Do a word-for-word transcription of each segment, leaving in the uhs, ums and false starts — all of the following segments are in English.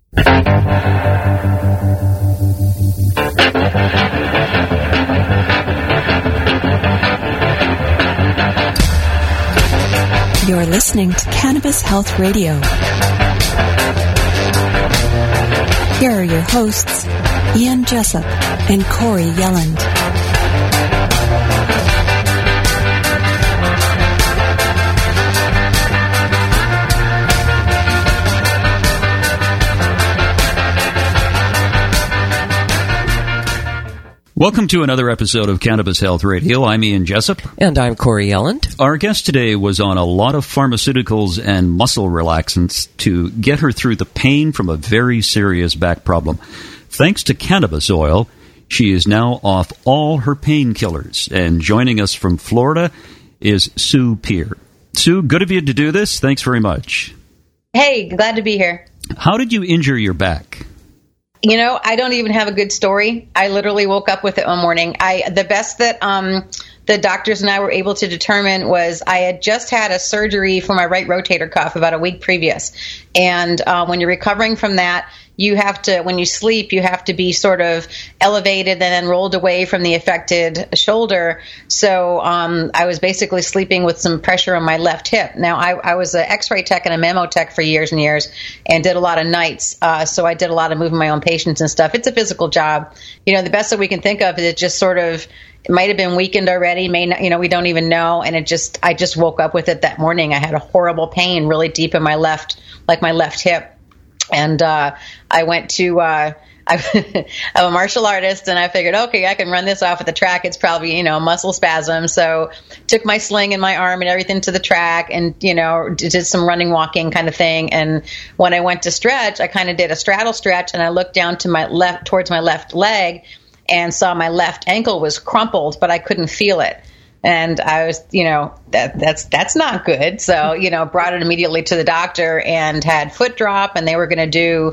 You're listening to Cannabis Health Radio. Here are your hosts, Ian Jessup and Corey Yelland. Welcome to another episode of Cannabis Health Radio. I'm Ian Jessup. And I'm Corey Yelland. Our guest today was on a lot of pharmaceuticals and muscle relaxants to get her through the pain from a very serious back problem. Thanks to cannabis oil, she is now off all her painkillers. And joining us from Florida is Sue Peer. Sue, good of you to do this. Thanks very much. Hey, glad to be here. How did you injure your back? You know, I don't even have a good story. I literally woke up with it one morning. I the best that um, the doctors and I were able to determine was I had just had a surgery for my right rotator cuff about a week previous. And uh, when you're recovering from that, you have to, when you sleep, you have to be sort of elevated and then rolled away from the affected shoulder. So um, I was basically sleeping with some pressure on my left hip. Now, I, I was an x-ray tech and a memo tech for years and years and did a lot of nights. Uh, so I did a lot of moving my own patients and stuff. It's a physical job. You know, the best that we can think of is it just sort of, it might have been weakened already. May not, you know, we don't even know. And it just, I just woke up with it that morning. I had a horrible pain really deep in my left, like my left hip. And uh, I went to, uh, I'm a martial artist, and I figured, okay, I can run this off at the track. It's probably, you know, muscle spasm. So took my sling and my arm and everything to the track and, you know, did some running, walking kind of thing. And when I went to stretch, I kind of did a straddle stretch, and I looked down to my left, towards my left leg, and saw my left ankle was crumpled, but I couldn't feel it. And I was, you know, that that's that's not good. So, you know, brought it immediately to the doctor and had foot drop, and they were going to do,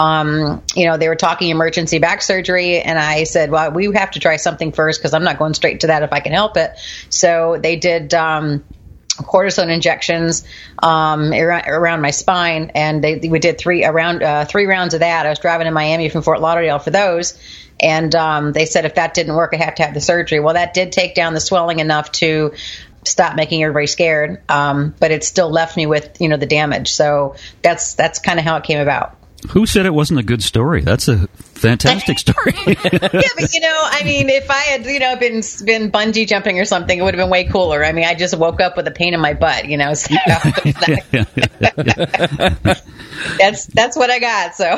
um, you know, they were talking emergency back surgery. And I said, well, we have to try something first because I'm not going straight to that if I can help it. So they did um, cortisone injections um, around, around my spine, and they we did three around uh, three rounds of that. I was driving to Miami from Fort Lauderdale for those. And um, they said if that didn't work, I have to have the surgery. Well, that did take down the swelling enough to stop making everybody scared, um, but it still left me with, you know, the damage. So that's that's kind of how it came about. Who said it wasn't a good story? That's a fantastic story. Yeah, but, you know, I mean, if I had, you know, been been bungee jumping or something, it would have been way cooler. I mean, I just woke up with a pain in my butt, you know. So that's that's what I got. So.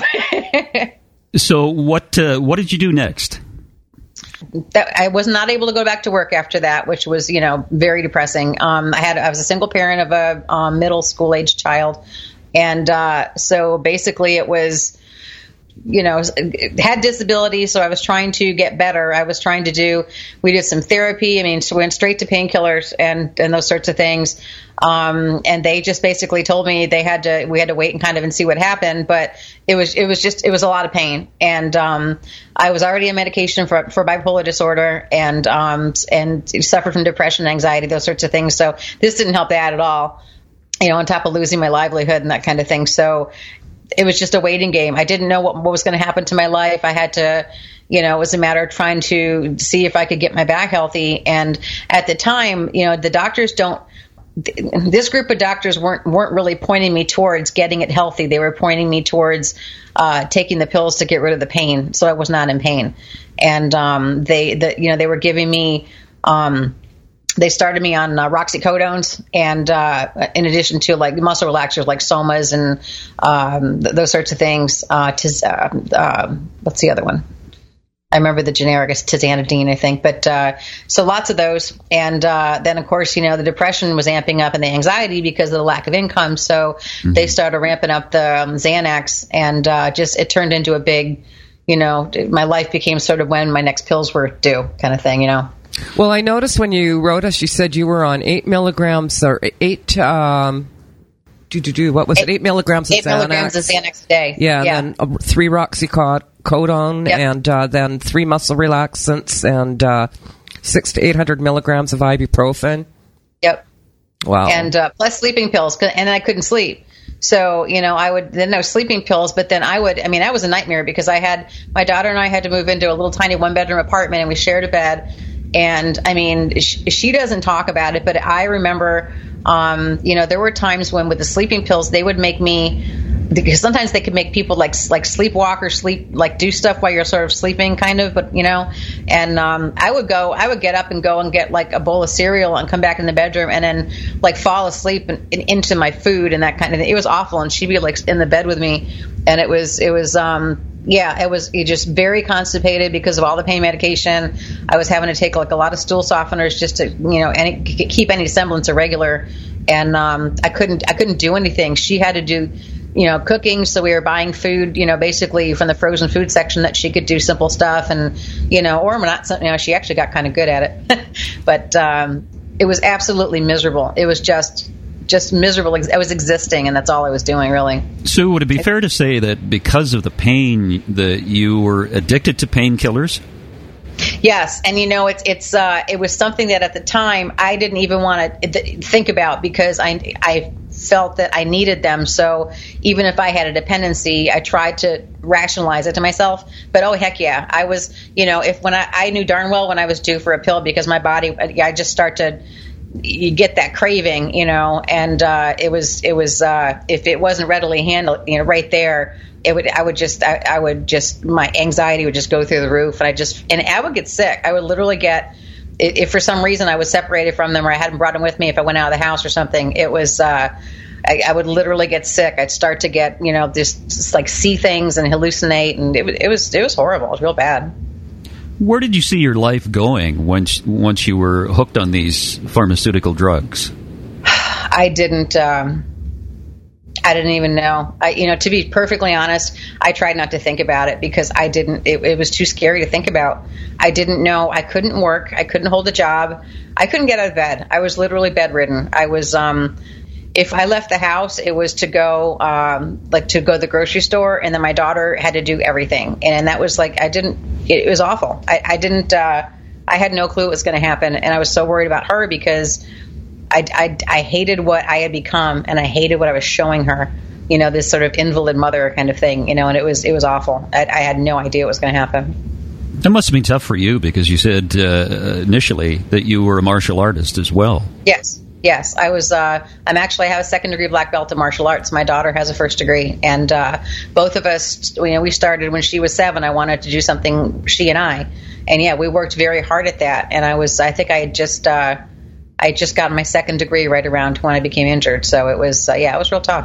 So what uh, what did you do next? That, I was not able to go back to work after that, which was, you know, very depressing. Um, I had I was a single parent of a um, middle school age child, and uh, so basically it was, you know, had disabilities. So I was trying to get better. I was trying to do. We did some therapy. I mean, so we went straight to painkillers and and those sorts of things. Um, and they just basically told me they had to, we had to wait and kind of and see what happened. But it was, it was just, it was a lot of pain. And, um, I was already on medication for, for bipolar disorder and, um, and suffered from depression, anxiety, those sorts of things. So this didn't help that at all, you know, on top of losing my livelihood and that kind of thing. So it was just a waiting game. I didn't know what, what was going to happen to my life. I had to, you know, it was a matter of trying to see if I could get my back healthy. And at the time, you know, the doctors don't, this group of doctors weren't weren't really pointing me towards getting it healthy. They were pointing me towards uh, taking the pills to get rid of the pain, so I was not in pain. And um, they, the, you know, they were giving me, um, they started me on uh, roxycodones, and uh, in addition to like muscle relaxers like Somas and um, th- those sorts of things. Uh, tiz- uh, uh, what's the other one? I remember the generic is tizanidine, I think. But uh, so lots of those. And uh, then, of course, you know, the depression was amping up and the anxiety because of the lack of income. So mm-hmm. they started ramping up the um, Xanax, and uh, just it turned into a big, you know, my life became sort of when my next pills were due kind of thing, you know. Well, I noticed when you wrote us, you said you were on eight milligrams or eight, um, do, do, do, what was eight, it? Eight milligrams of eight Xanax. Eight milligrams of Xanax a day. Yeah, yeah. and then uh, three roxycodone, yep. and uh, then three muscle relaxants, and uh, six to eight hundred milligrams of ibuprofen. Yep. Wow. And uh, plus sleeping pills, and I couldn't sleep. So, you know, I would, then those sleeping pills, but then I would, I mean, that was a nightmare because I had, my daughter and I had to move into a little tiny one bedroom apartment and we shared a bed. And I mean, she, she doesn't talk about it, but I remember, um, you know, there were times when with the sleeping pills, they would make me, because sometimes they could make people like like sleepwalk or sleep, like do stuff while you're sort of sleeping kind of, but you know, and um, I would go, I would get up and go and get like a bowl of cereal and come back in the bedroom and then like fall asleep and, and into my food and that kind of thing. It was awful. And she'd be like in the bed with me. And it was, it was, um, yeah, it was just very constipated because of all the pain medication. I was having to take like a lot of stool softeners just to, you know, any, keep any semblance of regular. And um, I couldn't, I couldn't do anything. She had to do, you know, cooking. So we were buying food, you know, basically from the frozen food section that she could do simple stuff. And, you know, or not, you know, she actually got kind of good at it. But um, it was absolutely miserable. It was just, just miserable. I was existing, and that's all I was doing, really. Sue, would it be fair to say that because of the pain that you were addicted to painkillers? Yes, and you know, it's it's uh, it was something that at the time I didn't even want to th- think about because I I felt that I needed them. So even if I had a dependency, I tried to rationalize it to myself. But oh heck yeah, I was, you know, if when I, I knew darn well when I was due for a pill because my body, I just start to. You get that craving, you know, and uh, it was it was uh, if it wasn't readily handled, you know, right there, it would I would just I, I would just my anxiety would just go through the roof, and I just and I would get sick. I would literally get if for some reason I was separated from them or I hadn't brought them with me if I went out of the house or something. It was uh, I, I would literally get sick. I'd start to get you know just, just like see things and hallucinate, and it, it was it was horrible. It was real bad. Where did you see your life going once once you were hooked on these pharmaceutical drugs? I didn't. Um, I didn't even know. I, you know, to be perfectly honest, I tried not to think about it because I didn't. It, it was too scary to think about. I didn't know. I couldn't work. I couldn't hold a job. I couldn't get out of bed. I was literally bedridden. I was. Um, If I left the house, it was to go, um, like to go to the grocery store, and then my daughter had to do everything, and that was like I didn't. It, it was awful. I, I didn't. Uh, I had no clue what was going to happen, and I was so worried about her because I, I, I hated what I had become, and I hated what I was showing her. You know, this sort of invalid mother kind of thing. You know, and it was it was awful. I, I had no idea what was going to happen. That must have been tough for you because you said uh, initially that you were a martial artist as well. Yes. Yes, I was. Uh, I'm actually I have a second degree black belt in martial arts. My daughter has a first degree, and uh, both of us, you know, we started when she was seven. I wanted to do something, she and I, and yeah, we worked very hard at that. And I was, I think I had just, uh, I had just got my second degree right around when I became injured. So it was, uh, yeah, it was real tough.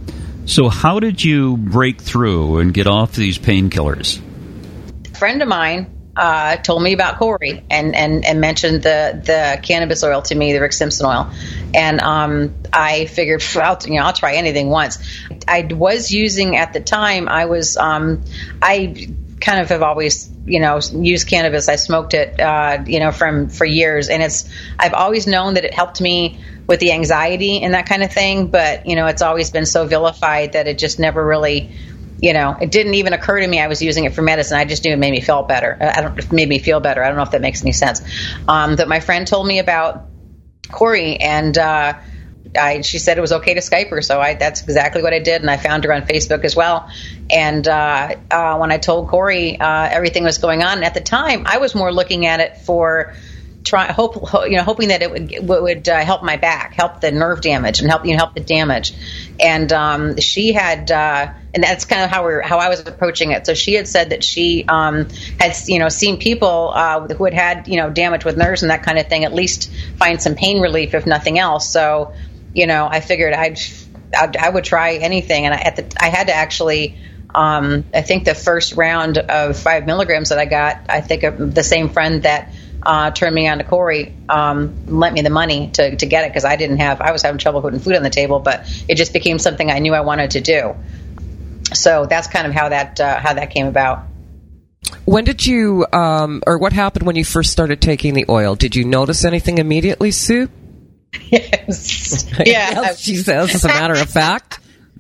So how did you break through and get off these painkillers? A friend of mine. Uh, told me about Corey and, and, and mentioned the, the cannabis oil to me, the Rick Simpson oil. And um, I figured, I'll, you know, I'll try anything once. I was using at the time, I was, um, I kind of have always, you know, used cannabis. I smoked it, uh, you know, from for years. And it's, I've always known that it helped me with the anxiety and that kind of thing. But, you know, it's always been so vilified that it just never really... You know, it didn't even occur to me I was using it for medicine. I just knew it made me feel better. I don't, it made me feel better. I don't know if that makes any sense. Um, that my friend told me about Corey, and uh, I, she said it was okay to Skype her. So I, that's exactly what I did. And I found her on Facebook as well. And uh, uh, when I told Corey uh, everything was going on at the time, I was more looking at it for try hope you know hoping that it would would uh, help my back, help the nerve damage, and help you know help the damage. And um, she had, uh, and that's kind of how we how I was approaching it. So she had said that she um, had you know seen people uh, who had had you know damage with nerves and that kind of thing, at least find some pain relief if nothing else. So you know I figured I'd, I'd I would try anything, and I, at the I had to actually. Um, I think the first round of five milligrams that I got, I think of the same friend that. Uh, turned me on to Corey, um, lent me the money to, to get it because I didn't have, I was having trouble putting food on the table, but it just became something I knew I wanted to do. So that's kind of how that uh, how that came about. When did you, um, or what happened when you first started taking the oil? Did you notice anything immediately, Sue? Yes. Yeah. Yes, she says, as a matter of fact.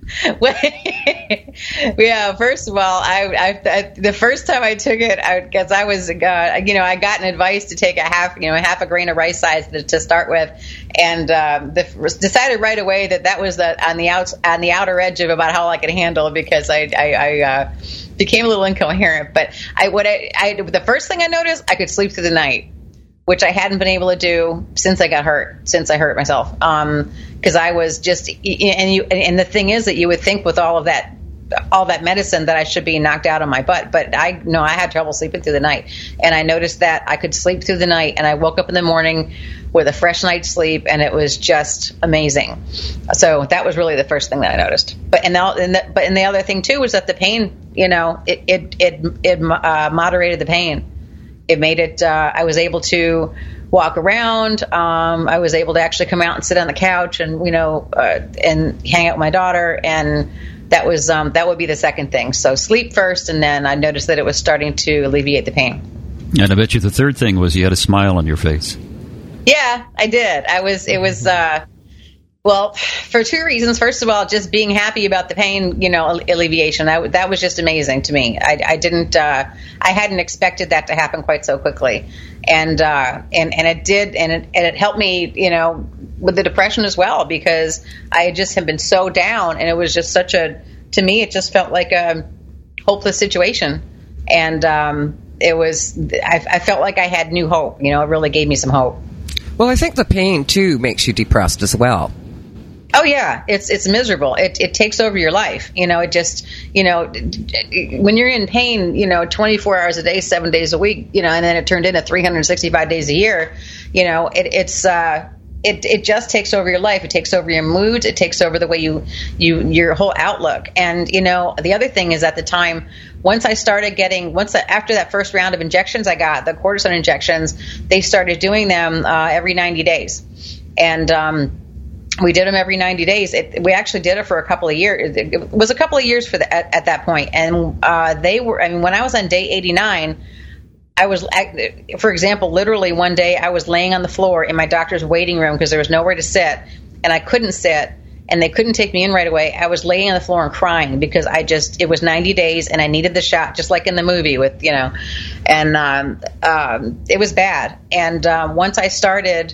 Yeah, first of all, I, I, I the first time I took it, because I, I was, uh, you know, I got an advice to take a half, you know, half a grain of rice size to, to start with, and um, the, decided right away that that was the, on the outs on the outer edge of about how I could handle it, because I, I, I uh, became a little incoherent. But I, what I, I, the first thing I noticed, I could sleep through the night, which I hadn't been able to do since I got hurt, since I hurt myself. Um, because I was just, and you, and the thing is that you would think with all of that, all that medicine that I should be knocked out of my butt, but I no, I had trouble sleeping through the night, and I noticed that I could sleep through the night, and I woke up in the morning with a fresh night's sleep, and it was just amazing. So that was really the first thing that I noticed. But and the, and the, but and the other thing too was that the pain, you know, it it it, it uh, moderated the pain. It made it. Uh, I was able to walk around. Um, I was able to actually come out and sit on the couch and, you know, uh, and hang out with my daughter. And that was um, that would be the second thing. So sleep first, and then I noticed that it was starting to alleviate the pain. And I bet you the third thing was you had a smile on your face. Yeah, I did. I was. It was. Uh, Well, for two reasons. First of all, just being happy about the pain, you know, alleviation. I, that was just amazing to me. I, I didn't, uh, I hadn't expected that to happen quite so quickly, and uh, and and it did, and it and it helped me, you know, with the depression as well, because I just had been so down, and it was just such a, to me, it just felt like a hopeless situation, and um, it was, I, I felt like I had new hope. You know, it really gave me some hope. Well, I think the pain too makes you depressed as well. Oh yeah, it's it's miserable. It it takes over your life. You know, it just, you know, when you're in pain, you know, twenty-four hours a day, seven days a week, you know, and then it turned into three hundred sixty-five days a year, you know, it, it's uh, it it just takes over your life. It takes over your moods. It takes over the way you you your whole outlook. And you know, the other thing is, at the time, once I started getting, once I, after that first round of injections I got, the cortisone injections, they started doing them uh, every ninety days, and um. We did them every ninety days. It, we actually did it for a couple of years. It, it was a couple of years for the, at, at that point. And uh, they were, I mean, when I was on day eighty-nine, I was, for example, literally one day I was laying on the floor in my doctor's waiting room because there was nowhere to sit, and I couldn't sit, and they couldn't take me in right away. I was laying on the floor and crying because I just, it was ninety days and I needed the shot, just like in the movie with, you know, and um, um, it was bad. And um, once I started,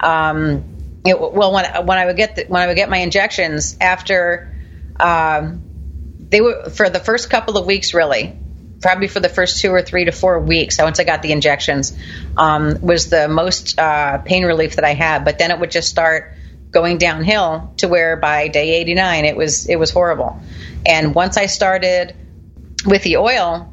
um, It, well, when when I would get the, when I would get my injections after, um, they were for the first couple of weeks, really, probably for the first two or three to four weeks. Once I got the injections, um, was the most uh, pain relief that I had. But then it would just start going downhill to where by day eighty-nine it was it was horrible. And once I started with the oil,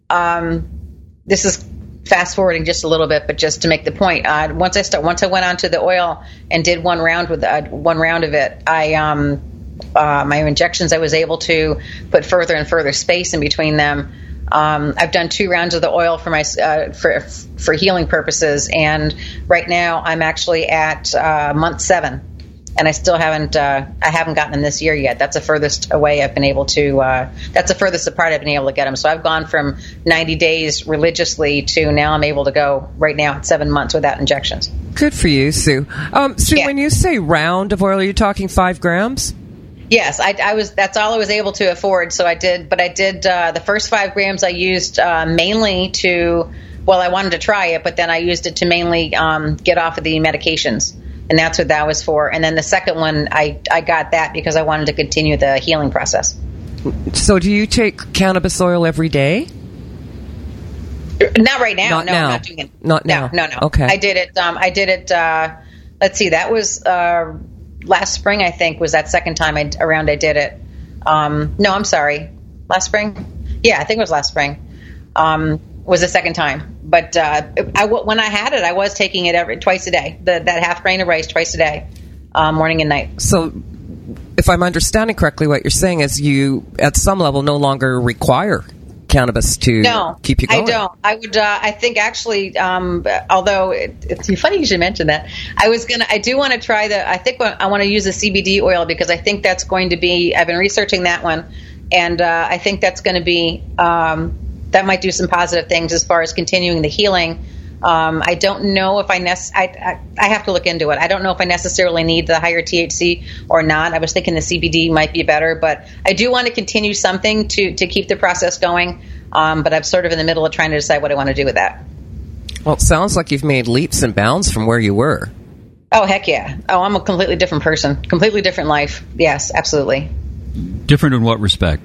um, this is fast forwarding just a little bit, but just to make the point, uh, once I start, once I went onto the oil and did one round with uh, one round of it, I um, uh, my injections, I was able to put further and further space in between them. Um, I've done two rounds of the oil for my uh, for for healing purposes, and right now I'm actually at uh, month seven, and I still haven't uh, I haven't gotten them this year yet. That's the furthest away I've been able to. Uh, that's the furthest apart I've been able to get them. So I've gone from ninety days religiously to now I'm able to go right now at seven months without injections. Good for you, Sue. Um, Sue, yeah. When you say round of oil, are you talking five grams? Yes, I, I was. That's all I was able to afford. So I did, but I did uh, the first five grams. I used uh, mainly to. Well, I wanted to try it, but then I used it to mainly um, get off of the medications. And that's what that was for. And then the second one, I, I got that because I wanted to continue the healing process. So do you take cannabis oil every day? Not right now. Not no, now. I'm not doing it. Not no, now. No, no, Okay. I did it. Um, I did it. Uh, let's see. That was uh, last spring, I think, was that second time I, around I did it. Um, no, I'm sorry. Last spring? Yeah, I think it was last spring. Um, was the second time. But uh, I, when I had it, I was taking it every twice a day, the, that half grain of rice twice a day, uh, morning and night. So if I'm understanding correctly, what you're saying is you, at some level, no longer require cannabis to no, keep you going. I don't. I would. Uh, I think actually, um, although it, it's funny you should mention that. I was gonna. I do want to try the. I think I want to use the C B D oil because I think that's going to be. I've been researching that one, and uh, I think that's going to be. Um, that might do some positive things as far as continuing the healing. Um, I don't know if I, nec- I, I I have to look into it. I don't know if I necessarily need the higher T H C or not. I was thinking the C B D might be better, but I do want to continue something to, to keep the process going. Um, but I'm sort of in the middle of trying to decide what I want to do with that. Well, it sounds like you've made leaps and bounds from where you were. Oh, heck yeah. Oh, I'm a completely different person. Completely different life. Yes, absolutely. Different in what respect?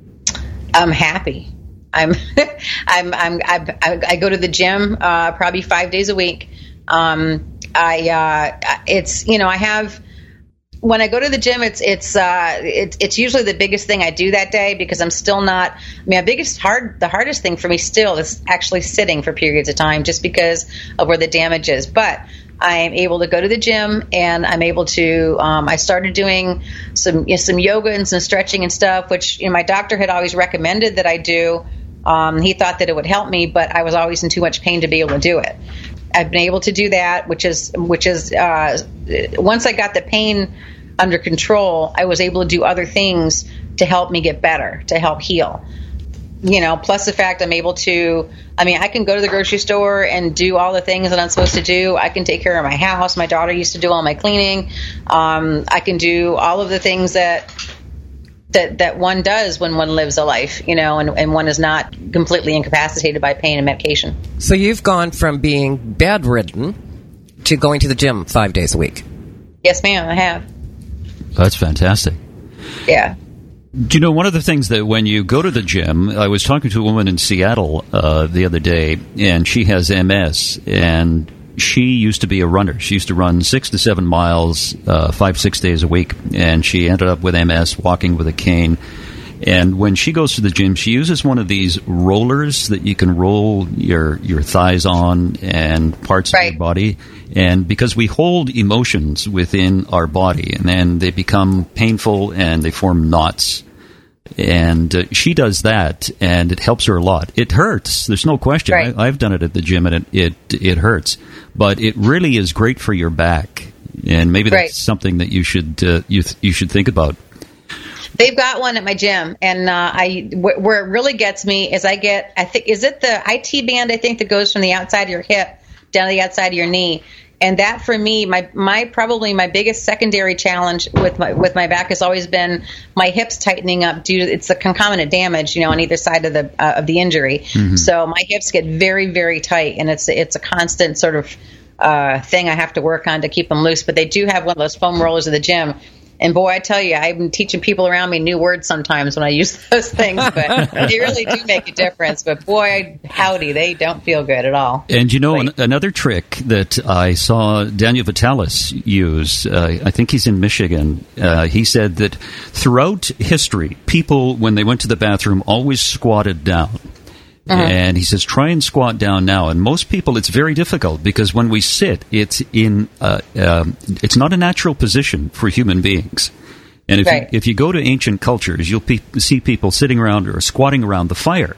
I'm happy. I'm, I'm, I'm, I, I go to the gym uh, probably five days a week. Um, I, uh, it's, you know, I have, when I go to the gym, it's, it's, uh, it's, it's usually the biggest thing I do that day because I'm still not, I mean, the biggest hard, the hardest thing for me still is actually sitting for periods of time just because of where the damage is. But I am able to go to the gym and I'm able to, um, I started doing some, you know, some yoga and some stretching and stuff, which, you know, my doctor had always recommended that I do. Um, he thought that it would help me, but I was always in too much pain to be able to do it. I've been able to do that, which is, which is, uh, once I got the pain under control, I was able to do other things to help me get better, to help heal. You know, plus the fact I'm able to, I mean, I can go to the grocery store and do all the things that I'm supposed to do. I can take care of my house. My daughter used to do all my cleaning. Um, I can do all of the things that that that one does when one lives a life, you know, and, and one is not completely incapacitated by pain and medication. So you've gone from being bedridden to going to the gym five days a week. Yes, ma'am, I have. That's fantastic. Yeah. Do you know, one of the things that when you go to the gym, I was talking to a woman in Seattle uh, the other day, and she has M S, and she used to be a runner. She used to run six to seven miles, uh, five, six days a week, and she ended up with M S, walking with a cane. And when she goes to the gym, she uses one of these rollers that you can roll your, your thighs on and parts right. of your body. And because we hold emotions within our body, and then they become painful and they form knots. And uh, she does that, and it helps her a lot. It hurts. There's no question. Right. I, I've done it at the gym, and it, it it hurts. But it really is great for your back. And maybe that's right. something that you should uh, you th- you should think about. They've got one at my gym, and uh, I wh- where it really gets me is I get I think is it the I T band I think that goes from the outside of your hip down to the outside of your knee, and that for me my my probably my biggest secondary challenge with my with my back has always been my hips tightening up due to it's the concomitant damage, you know, on either side of the uh, of the injury. Mm-hmm. So my hips get very very tight, and it's it's a constant sort of uh, thing I have to work on to keep them loose. But they do have one of those foam rollers at the gym. And boy, I tell you, I'm teaching people around me new words sometimes when I use those things, but they really do make a difference. But boy, howdy, they don't feel good at all. And you know, an, another trick that I saw Daniel Vitalis use, uh, I think he's in Michigan, uh, he said that throughout history, people, when they went to the bathroom, always squatted down. Uh-huh. And he says, try and squat down now. And most people, it's very difficult because when we sit, it's in uh, um, it's not a natural position for human beings. And if, right. you, if you go to ancient cultures, you'll pe- see people sitting around or squatting around the fire.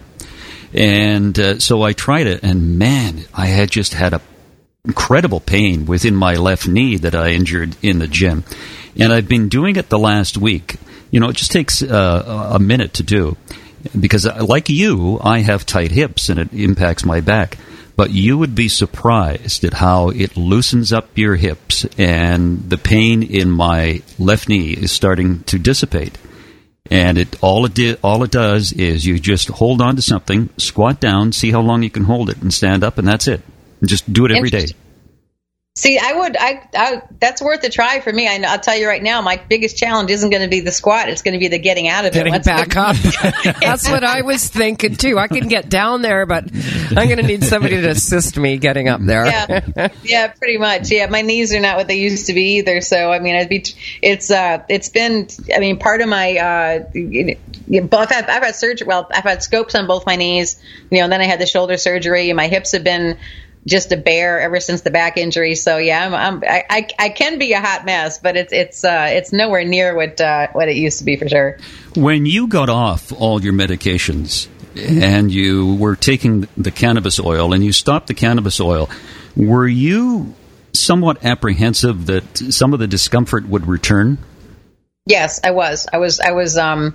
And uh, so I tried it, and man, I had just had a incredible pain within my left knee that I injured in the gym. And I've been doing it the last week. You know, it just takes uh, a minute to do. Because, like you, I have tight hips and it impacts my back. But you would be surprised at how it loosens up your hips, and the pain in my left knee is starting to dissipate. And it all it di- all it does is you just hold on to something, squat down, see how long you can hold it, and stand up, and that's it. And just do it every day. See, I would, I, I, that's worth a try for me. I, I'll tell you right now, my biggest challenge isn't going to be the squat. It's going to be the getting out of getting it. Getting back up. That's what I was thinking, too. I can get down there, but I'm going to need somebody to assist me getting up there. Yeah, yeah, pretty much. Yeah, my knees are not what they used to be either. So, I mean, I'd be, it's, uh, it's been, I mean, part of my, uh, you know, I've had, I've had surgery, well, I've had scopes on both my knees, you know, and then I had the shoulder surgery, and my hips have been just a bear ever since the back injury. So yeah, I'm, I'm I, I I can be a hot mess, but it's it's uh, it's nowhere near what uh, what it used to be for sure. When you got off all your medications and you were taking the cannabis oil and you stopped the cannabis oil, were you somewhat apprehensive that some of the discomfort would return? Yes, I was. I was. I was. Um,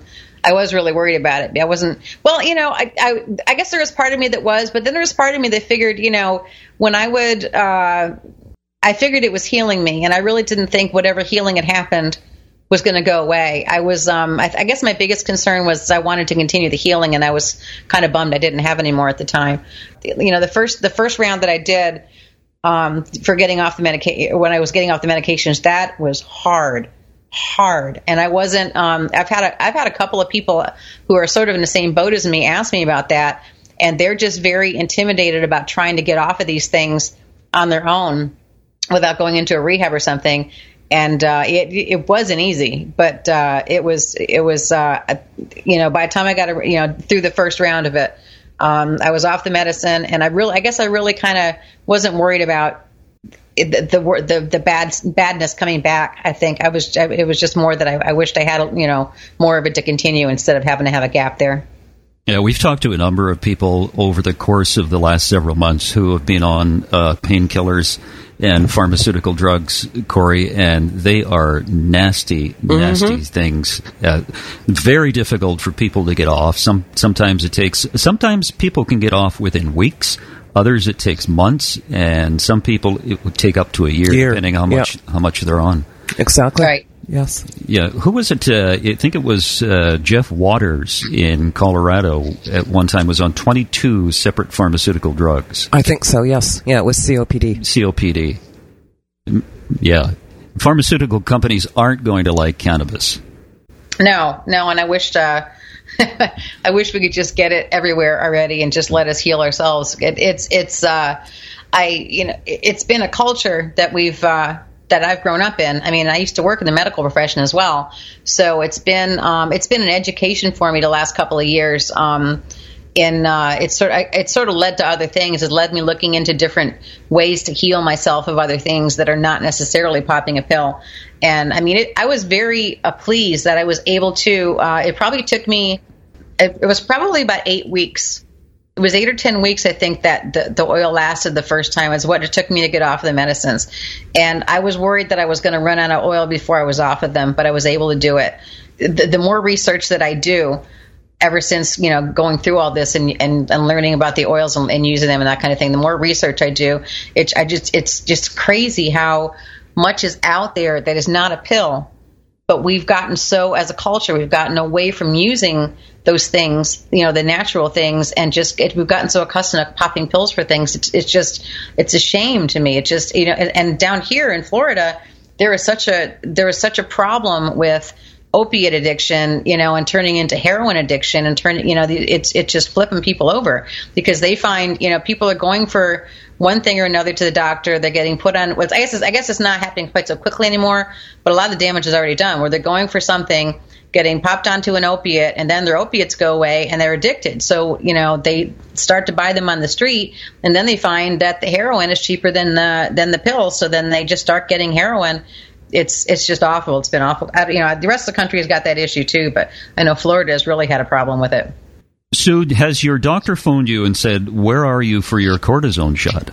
I was really worried about it. I wasn't, well, you know, I, I, I guess there was part of me that was, but then there was part of me that figured, you know, when I would, uh, I figured it was healing me, and I really didn't think whatever healing had happened was going to go away. I was, um, I, I guess my biggest concern was I wanted to continue the healing, and I was kind of bummed I didn't have any more at the time. You know, the first, the first round that I did, um, for getting off the medication, when I was getting off the medications, that was hard, hard. And I wasn't, um, I've had a, I've had a couple of people who are sort of in the same boat as me ask me about that, and they're just very intimidated about trying to get off of these things on their own without going into a rehab or something. And uh, it it wasn't easy, but uh, it was it was uh, you know, by the time I got a, you know through the first round of it, um, I was off the medicine, and I really I guess I really kind of wasn't worried about it, the, the the the bad badness coming back. I think I was it was just more that I, I wished I had you know more of it to continue instead of having to have a gap there. Yeah, we've talked to a number of people over the course of the last several months who have been on uh, painkillers and pharmaceutical drugs, Corey, and they are nasty, nasty mm-hmm. things. Uh, very difficult for people to get off. Some sometimes it takes. Sometimes people can get off within weeks. Others it takes months, and some people it would take up to a year, year. depending how much yep. how much they're on. Exactly. Right. Yes. Yeah. Who was it? Uh, I think it was uh, Jeff Waters in Colorado at one time was on twenty-two separate pharmaceutical drugs. I think so, yes. Yeah, it was C O P D. C O P D. Yeah. Pharmaceutical companies aren't going to like cannabis. No, no, and I wished uh, I wish we could just get it everywhere already and just let us heal ourselves. It, it's it's uh, I you know it's been a culture that we've uh, that I've grown up in. I mean, I used to work in the medical profession as well, so it's been um, it's been an education for me the last couple of years. Um, in uh, it's sort of, it sort of led to other things. It led me looking into different ways to heal myself of other things that are not necessarily popping a pill. And I mean, it, I was very uh, pleased that I was able to. Uh, it probably took me. It, it was probably about eight weeks. It was eight or ten weeks, I think, that the, the oil lasted the first time. Is what it took me to get off of the medicines. And I was worried that I was going to run out of oil before I was off of them, but I was able to do it. The, the more research that I do, ever since, you know, going through all this and and, and learning about the oils and, and using them and that kind of thing, the more research I do, it, I just it's just crazy how much is out there that is not a pill. But we've gotten so, as a culture, we've gotten away from using those things, you know, the natural things, and just it, we've gotten so accustomed to popping pills for things. It's, it's just, it's a shame to me. It just, you know, and, and down here in Florida, there is such a there is such a problem with opiate addiction, you know, and turning into heroin addiction, and turning, you know, it's it's just flipping people over because they find, you know, people are going for one thing or another to the doctor. They're getting put on. Well, I guess it's, I guess it's not happening quite so quickly anymore, but a lot of the damage is already done. Where they're going for something, getting popped onto an opiate, and then their opiates go away, and they're addicted. So, you know, they start to buy them on the street, and then they find that the heroin is cheaper than the than the pills. So then they just start getting heroin. It's it's just awful. It's been awful. I, you know, the rest of the country has got that issue too, but I know Florida has really had a problem with it. Sue, has your doctor phoned you and said, where are you for your cortisone shot?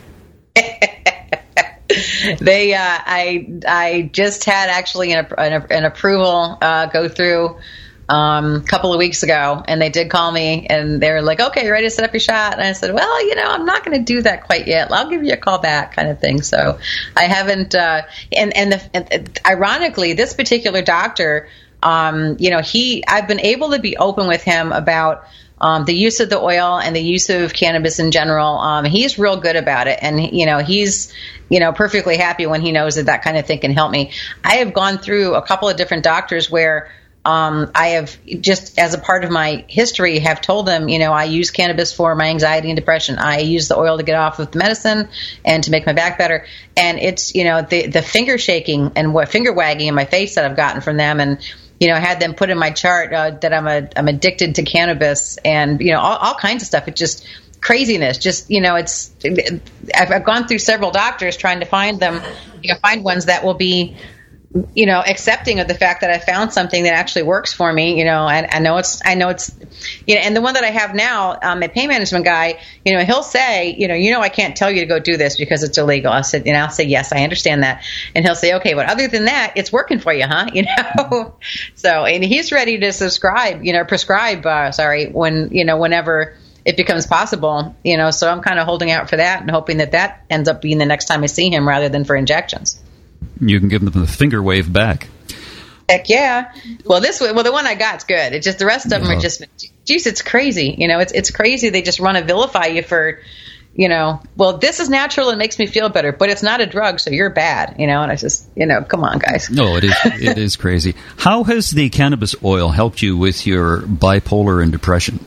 They, uh, I, I just had actually an, an, an approval uh, go through um, a couple of weeks ago, and they did call me, and they were like, okay, you ready to set up your shot? And I said, well, you know, I'm not going to do that quite yet. I'll give you a call back, kind of thing. So I haven't, uh, and, and, the, and ironically, this particular doctor, um, you know, he, I've been able to be open with him about Um, the use of the oil and the use of cannabis in general. Um, he's real good about it. And, you know, he's, you know, perfectly happy when he knows that that kind of thing can help me. I have gone through a couple of different doctors where um, I have just as a part of my history have told them, you know, I use cannabis for my anxiety and depression. I use the oil to get off of the medicine and to make my back better. And it's, you know, the, the finger shaking and what finger wagging in my face that I've gotten from them. And, you know, I had them put in my chart uh, that I'm a I'm addicted to cannabis, and you know all, all kinds of stuff. It's just craziness. Just you know, it's I've, I've gone through several doctors trying to find them, you know, find ones that will be you know, accepting of the fact that I found something that actually works for me, you know, and I know it's, I know it's, you know, and the one that I have now, um, my pain management guy, you know, he'll say, you know, you know, I can't tell you to go do this because it's illegal. I said, and I'll say, yes, I understand that. And he'll say, okay, but other than that, it's working for you, huh? You know? So, and he's ready to subscribe, you know, prescribe, uh, sorry, when, you know, whenever it becomes possible, you know, so I'm kind of holding out for that and hoping that that ends up being the next time I see him rather than for injections. You can give them the finger wave back. Heck yeah. Well, this one, well, the one I got's good. It's just the rest of them Yeah. are just, geez, it's crazy. You know, it's it's crazy. They just want to vilify you for, you know, well, this is natural and makes me feel better, but it's not a drug, so you're bad. You know, and I just, you know, come on, guys. No, it is it is crazy. How has the cannabis oil helped you with your bipolar and depression?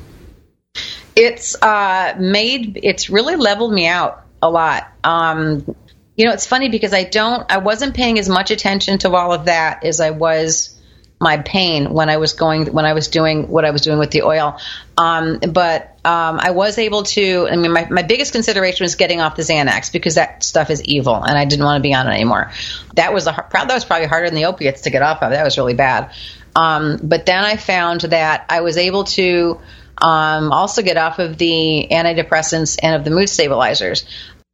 It's uh, made, it's really leveled me out a lot. Um, you know, it's funny because I don't, I wasn't paying as much attention to all of that as I was my pain when I was going, when I was doing what I was doing with the oil. Um, but um, I was able to, I mean, my, my biggest consideration was getting off the Xanax because that stuff is evil and I didn't want to be on it anymore. That was, a, that was probably harder than the opiates to get off of. That was really bad. Um, but then I found that I was able to um, also get off of the antidepressants and of the mood stabilizers.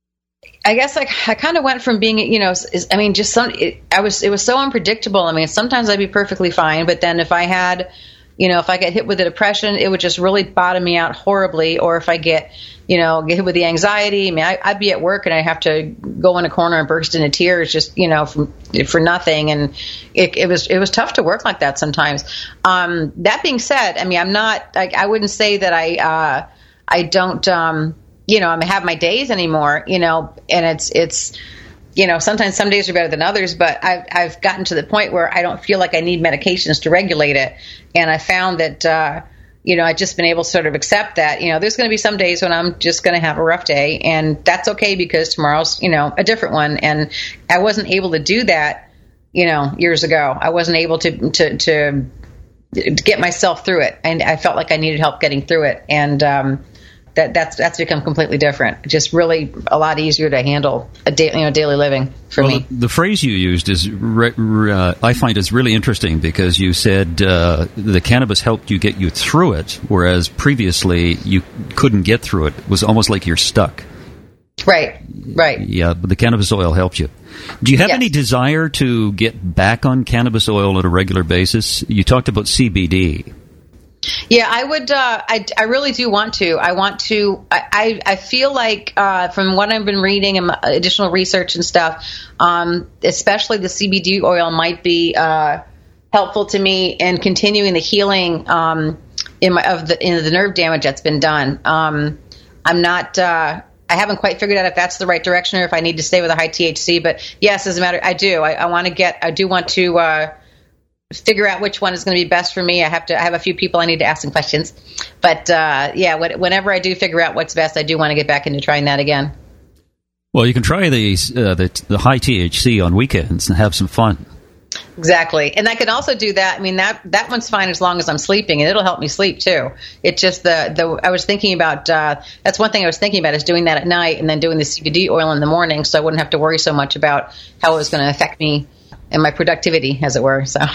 I guess I, I kind of went from being, you know, I mean, just some, it, I was, it was so unpredictable. I mean, sometimes I'd be perfectly fine, but then if I had, you know, if I get hit with the depression, it would just really bottom me out horribly. Or if I get, you know, get hit with the anxiety, I mean, I, I'd be at work and I have to go in a corner and burst into tears just, you know, from, for nothing. And it, it was, it was tough to work like that sometimes. Um, that being said, I mean, I'm not, I, I wouldn't say that I, uh, I don't, um, you know, I have my days anymore, you know, and it's, it's, you know, sometimes some days are better than others, but I've, I've gotten to the point where I don't feel like I need medications to regulate it. And I found that, uh, you know, I've just been able to sort of accept that, you know, there's going to be some days when I'm just going to have a rough day and that's okay because tomorrow's, you know, a different one. And I wasn't able to do that, you know, years ago. I wasn't able to, to, to, to get myself through it. And I felt like I needed help getting through it. And, um, That that's that's become completely different. Just really a lot easier to handle a da- you know daily living for well, me. The, the phrase you used is re, re, uh, I find is really interesting because you said uh, the cannabis helped you get you through it, whereas previously you couldn't get through it. It was almost like you're stuck. Right, right. Yeah, but the cannabis oil helped you. Do you have Yes. any desire to get back on cannabis oil on a regular basis? You talked about C B D. Yeah, I would. Uh, I, I really do want to. I want to. I, I, I feel like uh, from what I've been reading and additional research and stuff, um, especially the C B D oil might be uh, helpful to me in continuing the healing um, in my of the in the nerve damage that's been done. Um, I'm not. Uh, I haven't quite figured out if that's the right direction or if I need to stay with a high T H C. But yes, as a matter, I do. I, I want to get. I do want to. Uh, figure out which one is going to be best for me. I have to I have a few people I need to ask some questions. But, uh, yeah, whenever I do figure out what's best, I do want to get back into trying that again. Well, you can try the, uh, the, the high T H C on weekends and have some fun. Exactly. And I can also do that. I mean, that, that one's fine as long as I'm sleeping, and it'll help me sleep, too. It's just the, the I was thinking about, uh, that's one thing I was thinking about is doing that at night and then doing the C B D oil in the morning so I wouldn't have to worry so much about how it was going to affect me and my productivity, as it were. So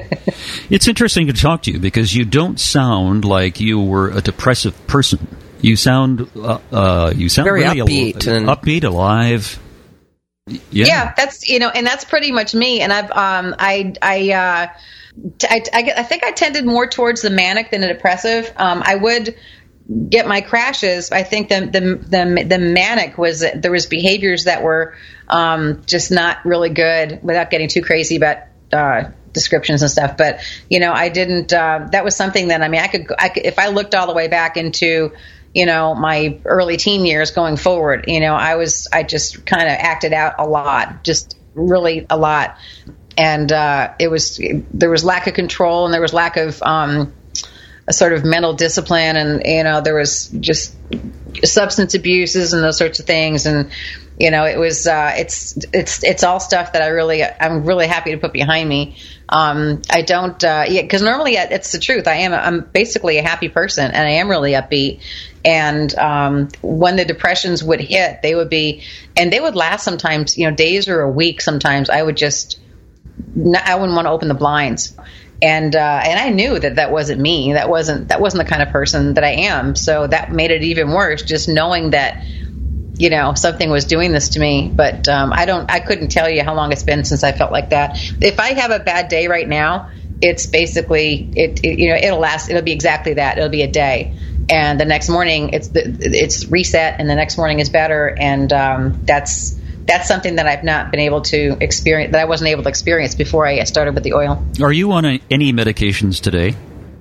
it's interesting to talk to you because you don't sound like you were a depressive person. You sound uh, uh, you sound very really upbeat, al- and upbeat, alive. Yeah. yeah, that's you know, and that's pretty much me. And I've um, I I, uh, t- I I I think I tended more towards the manic than the depressive. Um, I would get my crashes. I think the the the, the manic was there was behaviors that were um, just not really good without getting too crazy about uh, descriptions and stuff. But you know, I didn't. Uh, that was something that I mean, I could, I could if I looked all the way back into you know my early teen years going forward. You know, I was I just kind of acted out a lot, just really a lot, and uh, it was there was lack of control and there was lack of. Um, a sort of mental discipline, and you know there was just substance abuses and those sorts of things, and you know it was uh, it's it's it's all stuff that I really I'm really happy to put behind me. Um, I don't uh, yeah because normally it's the truth. I am I'm basically a happy person, and I am really upbeat. And um, when the depressions would hit, they would be, and they would last sometimes you know days or a week. Sometimes I would just I wouldn't want to open the blinds. And uh, and I knew that that wasn't me. That wasn't that wasn't the kind of person that I am. So that made it even worse, just knowing that, you know, something was doing this to me. But um, I don't I couldn't tell you how long it's been since I felt like that. If I have a bad day right now, it's basically it, it you know it'll last. It'll be exactly that. It'll be a day, and the next morning it's the, it's reset, and the next morning is better. And um, that's. That's something that I've not been able to experience, that I wasn't able to experience before I started with the oil. Are you on a, any medications today?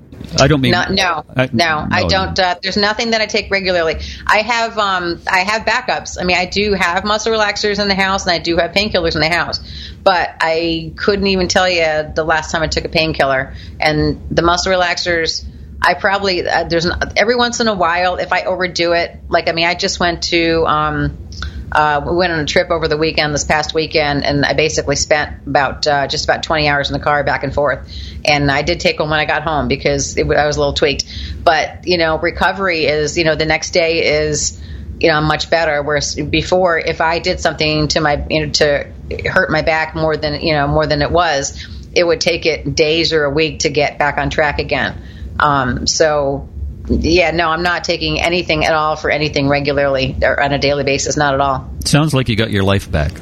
I don't mean no, no, I, no, no. I don't. Uh, there's nothing that I take regularly. I have, um, I have backups. I mean, I do have muscle relaxers in the house, and I do have painkillers in the house. But I couldn't even tell you the last time I took a painkiller. And the muscle relaxers, I probably uh, there's every once in a while if I overdo it. Like I mean, I just went to. Um, Uh, we went on a trip over the weekend, this past weekend, and I basically spent about uh, just about twenty hours in the car back and forth. And I did take one when I got home because it, I was a little tweaked. But, you know, recovery is, you know, the next day is, you know, much better. Whereas before, if I did something to my, you know, to hurt my back more than, you know, more than it was, it would take it days or a week to get back on track again. Um, so... Yeah, no, I'm not taking anything at all for anything regularly or on a daily basis, not at all. Sounds like you got your life back.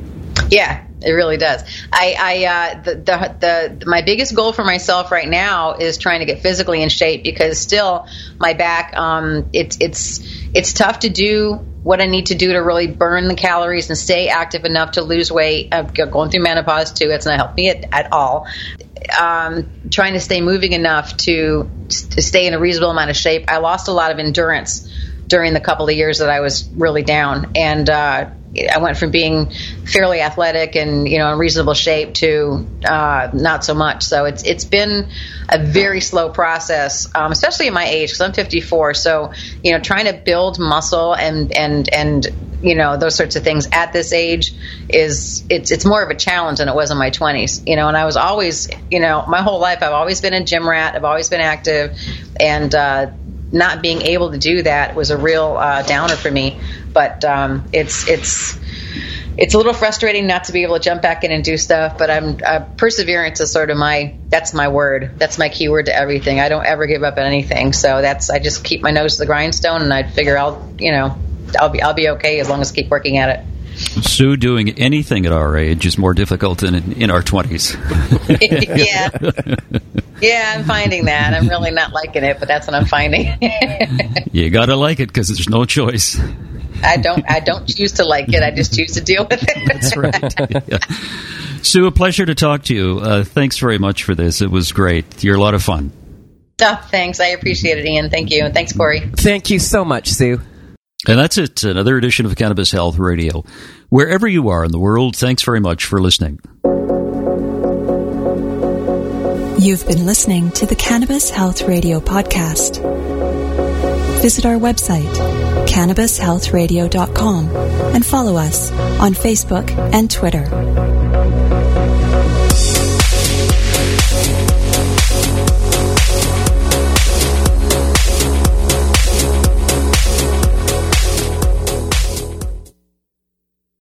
Yeah, it really does. I, I uh, the, the, the, my biggest goal for myself right now is trying to get physically in shape because still my back, um, it's it's it's tough to do what I need to do to really burn the calories and stay active enough to lose weight. I'm going through menopause too. It's not helped me at, at all. Um, trying to stay moving enough to to stay in a reasonable amount of shape. I lost a lot of endurance during the couple of years that I was really down, and uh, I went from being fairly athletic and you know in reasonable shape to uh, not so much. So it's it's been a very slow process, um, especially at my age because I'm fifty-four. So you know, trying to build muscle and and and you know those sorts of things at this age is it's it's more of a challenge than it was in my twenties. You know, and I was always you know my whole life I've always been a gym rat. I've always been active, and uh, not being able to do that was a real uh, downer for me. But um, it's it's it's a little frustrating not to be able to jump back in and do stuff. But I'm uh, perseverance is sort of my that's my word. That's my keyword to everything. I don't ever give up on anything. So that's I just keep my nose to the grindstone, and I figure I'll you know I'll be I'll be okay as long as I keep working at it. Sue, doing anything at our age is more difficult than in, in our twenties. yeah. Yeah, I'm finding that. I'm really not liking it, but that's what I'm finding. You got to like it because there's no choice. I don't I don't choose to like it. I just choose to deal with it. That's right. Yeah. Sue, a pleasure to talk to you. Uh, thanks very much for this. It was great. You're a lot of fun. Oh, thanks. I appreciate it, Ian. Thank you. And thanks, Corey. Thank you so much, Sue. And that's it. Another edition of Cannabis Health Radio. Wherever you are in the world, thanks very much for listening. You've been listening to the Cannabis Health Radio podcast. Visit our website, cannabis health radio dot com, and follow us on Facebook and Twitter.